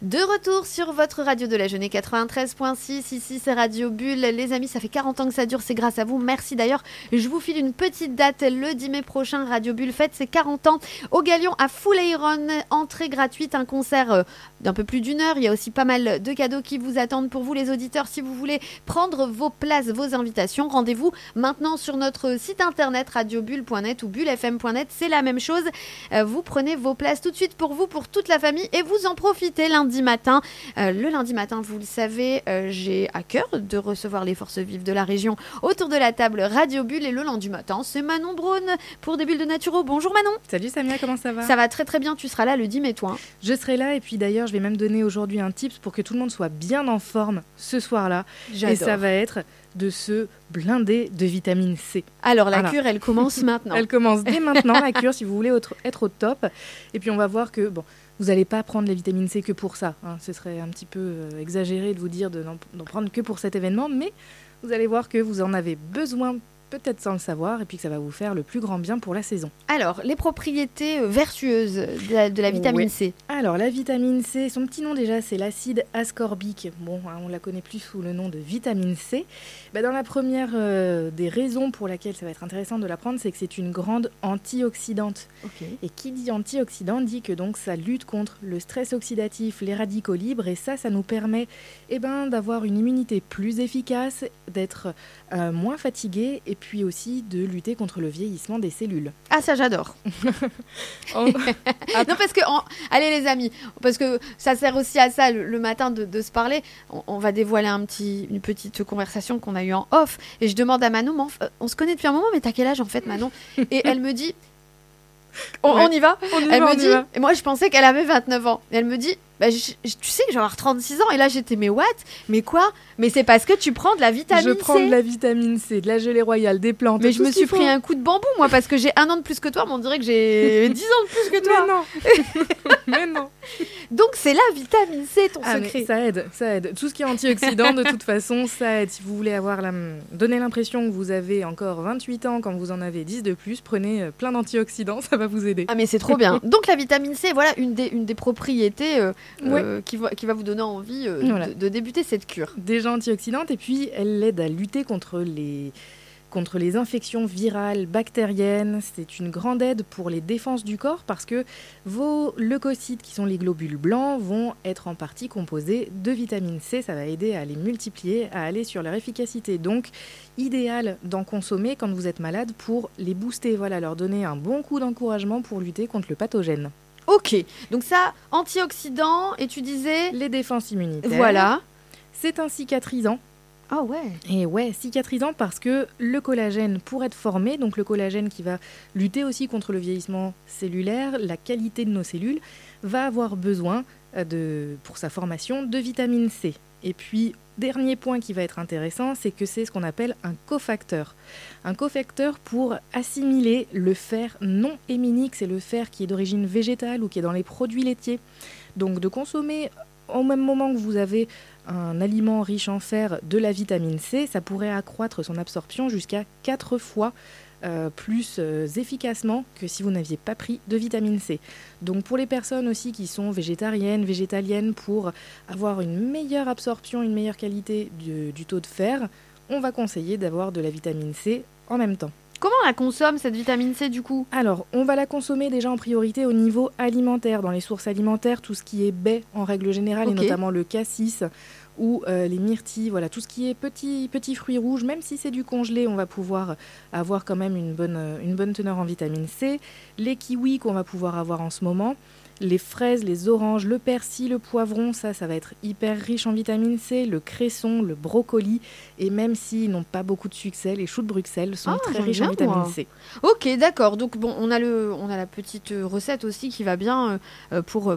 De retour sur votre radio de la Jeunesse 93.6, ici c'est Radio Bulle. Les amis, ça fait 40 ans que ça dure, c'est grâce à vous, merci d'ailleurs. Je vous file une petite date, le 10 mai prochain, Radio Bulle fête ses 40 ans au Galion à Fuleiron, entrée gratuite, un concert d'un peu plus d'1 heure. Il y a aussi pas mal de cadeaux qui vous attendent pour vous les auditeurs. Si vous voulez prendre vos places, vos invitations, rendez-vous maintenant sur notre site internet radiobulle.net ou bullefm.net, c'est la même chose. Vous prenez vos places tout de suite pour vous, pour toute la famille et vous en profitez lundi matin. Le lundi matin, vous le savez, j'ai à cœur de recevoir les forces vives de la région autour de la table Radio Bulle. Et le lundi matin, c'est Manon Braun pour des bulles de Naturo. Bonjour Manon. Salut Samia, comment ça va ? Ça va très très bien, tu seras là le 10 mai toi. Je serai là et puis d'ailleurs, je vais même donner aujourd'hui un tips pour que tout le monde soit bien en forme ce soir-là. J'adore. Et ça va être de se blinder de vitamine C. Alors la cure, elle commence maintenant. Elle commence dès maintenant, la cure, si vous voulez être au top. Et puis on va voir que, vous n'allez pas prendre la vitamine C que pour ça. Ce serait un petit peu exagéré de vous dire d'en prendre que pour cet événement, mais vous allez voir que vous en avez besoin, peut-être sans le savoir, et puis que ça va vous faire le plus grand bien pour la saison. Alors, les propriétés vertueuses de la vitamine C. Alors, la vitamine C, son petit nom déjà, c'est l'acide ascorbique. On la connaît plus sous le nom de vitamine C. Dans la première des raisons pour laquelle ça va être intéressant de la prendre, c'est que c'est une grande antioxydante. Okay. Et qui dit antioxydant dit que donc ça lutte contre le stress oxydatif, les radicaux libres, et ça nous permet d'avoir une immunité plus efficace, d'être moins fatigué, et puis aussi de lutter contre le vieillissement des cellules. Ah, ça j'adore. Non, parce que, allez les amis, parce que ça sert aussi à ça le matin de se parler. On va dévoiler une petite conversation qu'on a eue en off, et je demande à Manon, on se connaît depuis un moment, mais t'as quel âge en fait Manon ? Et elle me dit, on y va ? Elle me dit, et moi je pensais qu'elle avait 29 ans, et elle me dit, tu sais que je vais avoir 36 ans, et là j'étais, mais what ? Mais quoi ? Mais c'est parce que tu prends de la vitamine C. Je prends de la vitamine C, de la gelée royale, des plantes. Mais je me suis pris un coup de bambou, moi, parce que j'ai 1 an de plus que toi, mais on dirait que j'ai 10 ans de plus que toi. Mais non. Donc c'est la vitamine C, ton secret. Ça aide. Tout ce qui est antioxydant, de toute façon, ça aide. Si vous voulez donner l'impression que vous avez encore 28 ans quand vous en avez 10 de plus, prenez plein d'antioxydants, ça va vous aider. Ah mais c'est trop bien. Donc la vitamine C, voilà une des propriétés qui va vous donner envie de débuter cette cure. Déjà antioxydante, et puis elle aide à lutter contre les infections virales, bactériennes. C'est une grande aide pour les défenses du corps parce que vos leucocytes, qui sont les globules blancs, vont être en partie composés de vitamine C. Ça va aider à les multiplier, à aller sur leur efficacité. Donc, idéal d'en consommer quand vous êtes malade pour les booster, leur donner un bon coup d'encouragement pour lutter contre le pathogène. Ok, donc ça, antioxydants, et tu disais... Les défenses immunitaires. Voilà. C'est un cicatrisant. Ah ouais. Et ouais, cicatrisant parce que le collagène, pour être formé, donc le collagène qui va lutter aussi contre le vieillissement cellulaire, la qualité de nos cellules, va avoir besoin, pour sa formation, de vitamine C. Et puis, dernier point qui va être intéressant, c'est que c'est ce qu'on appelle un cofacteur. Un cofacteur pour assimiler le fer non héminique, c'est le fer qui est d'origine végétale ou qui est dans les produits laitiers. Donc de consommer au même moment que vous avez un aliment riche en fer de la vitamine C, ça pourrait accroître son absorption jusqu'à 4 fois plus efficacement que si vous n'aviez pas pris de vitamine C. Donc pour les personnes aussi qui sont végétariennes, végétaliennes, pour avoir une meilleure absorption, une meilleure qualité du taux de fer, on va conseiller d'avoir de la vitamine C en même temps. Comment on la consomme, cette vitamine C, du coup ? Alors, on va la consommer déjà en priorité au niveau alimentaire. Dans les sources alimentaires, tout ce qui est baies en règle générale, et notamment le cassis ou les myrtilles, tout ce qui est petits fruits rouges, même si c'est du congelé, on va pouvoir avoir quand même une bonne teneur en vitamine C. Les kiwis qu'on va pouvoir avoir en ce moment, les fraises, les oranges, le persil, le poivron, ça va être hyper riche en vitamine C, le cresson, le brocoli, et même s'ils n'ont pas beaucoup de succès, les choux de Bruxelles sont très riches en vitamine C. Ok, d'accord. Donc bon, on a la petite recette aussi qui va bien pour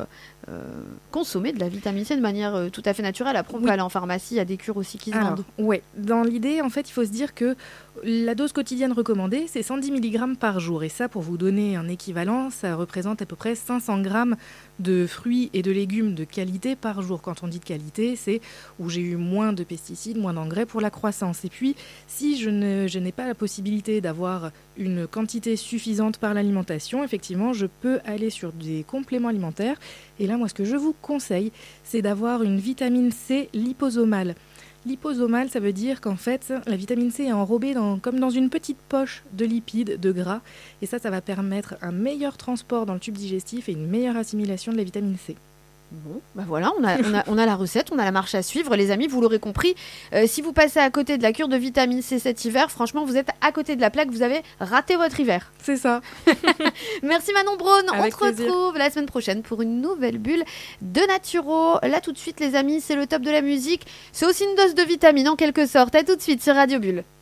consommer de la vitamine C de manière tout à fait naturelle. Après, on peut aller en pharmacie, il y a des cures aussi qui se vendent. Ouais, dans l'idée, en fait, il faut se dire que la dose quotidienne recommandée, c'est 110 mg par jour. Et ça, pour vous donner un équivalent, ça représente à peu près 500 500 grammes de fruits et de légumes de qualité par jour. Quand on dit de qualité, c'est où j'ai eu moins de pesticides, moins d'engrais pour la croissance. Et puis, si je n'ai pas la possibilité d'avoir une quantité suffisante par l'alimentation, effectivement, je peux aller sur des compléments alimentaires. Et là, moi, ce que je vous conseille, c'est d'avoir une vitamine C liposomale. Liposomale, ça veut dire qu'en fait, la vitamine C est enrobée comme dans une petite poche de lipides, de gras. Et ça va permettre un meilleur transport dans le tube digestif et une meilleure assimilation de la vitamine C. Bon, bah voilà, on a la recette, on a la marche à suivre. Les amis, vous l'aurez compris, si vous passez à côté de la cure de vitamine C cet hiver, franchement, vous êtes à côté de la plaque, vous avez raté votre hiver. C'est ça. Merci Manon Braun, on se plaisir. retrouve la semaine prochaine pour une nouvelle bulle de Naturo. Là tout de suite les amis, c'est le top de la musique, c'est aussi une dose de vitamine en quelque sorte. À tout de suite sur Radio Bulle.